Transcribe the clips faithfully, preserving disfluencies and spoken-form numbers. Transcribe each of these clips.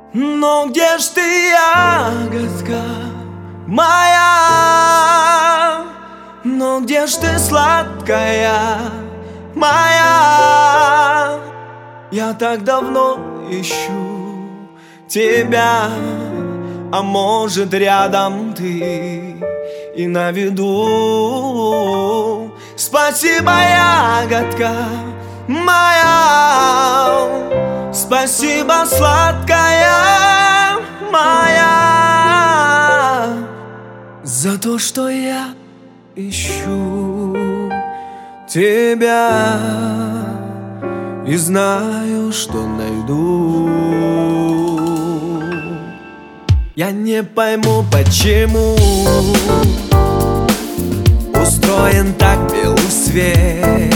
Но где ж ты, ягодка моя? Но где ж ты, сладкая моя? Я так давно ищу тебя, а может рядом ты и на виду. Спасибо, ягодка моя, спасибо, сладкая моя, за то, что я ищу тебя и знаю, что найду. Я не пойму, почему устроен так белый свет.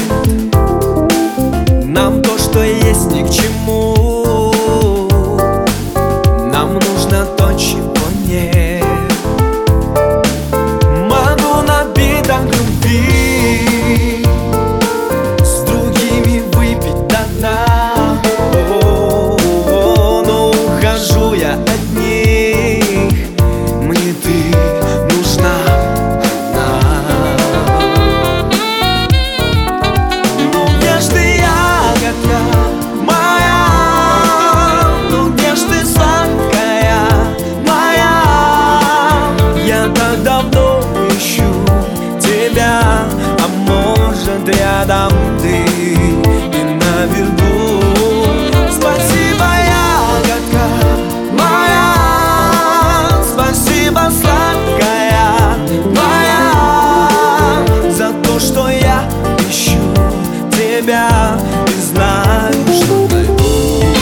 Нам то, что есть, ни к чему. Нам нужно то, чего нет. Могу напиток любви с другими выпить до дна. О-о-о, но ухожу я от них. Мне ты нужна одна. Ну где ж ты, ягодка моя? Ну где ж ты, сладкая моя? Я так давно ищу тебя, а может рядом ты и на виду. Спасибо, ягодка моя, спасибо, сладкая моя, за то, что я ищу тебя и знаю, что найду.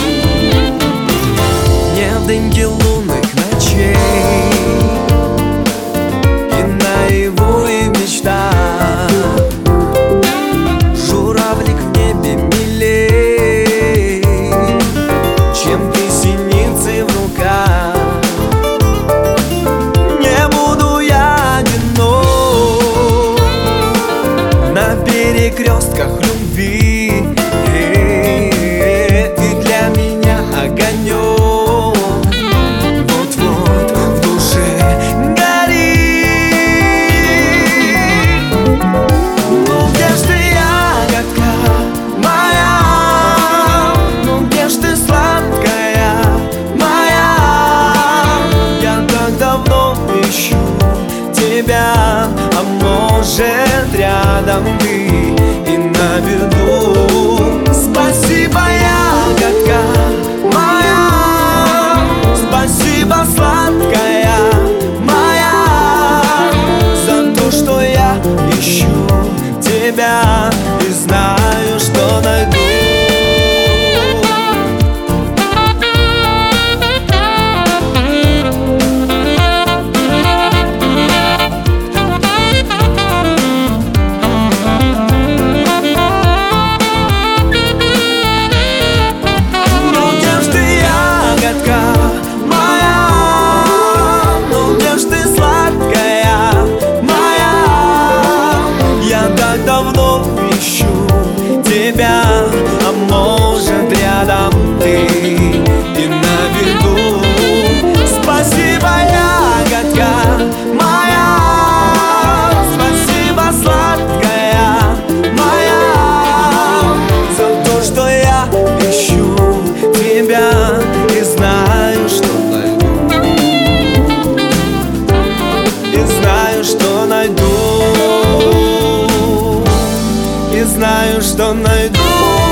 Не в дымке лунных ночей и наяву, и в мечтах. Журавлик в небе милей, чем ты, синицы в руках. Не буду я одинок на перекрестках любви. Ты для меня огонек, вот-вот в душе горит. Ну где ж ты, ягодка моя? Ну где ж ты, сладкая моя? Я так давно ищу тебя, а может рядом ты и на виду. Спасибо, ягодка моя, спасибо, сладкая моя, за то, что я ищу тебя и знаю, что найду. Ну где ж ты, ягодка моя? Ну где ж ты, сладкая моя? Я так давно ищу тебя, а может рядом ты и на виду. Спасибо, ягодка моя, спасибо, сладкая моя, за то, что я ищу тебя и знаю, что найду. И знаю, что найду. И знаю, что найду.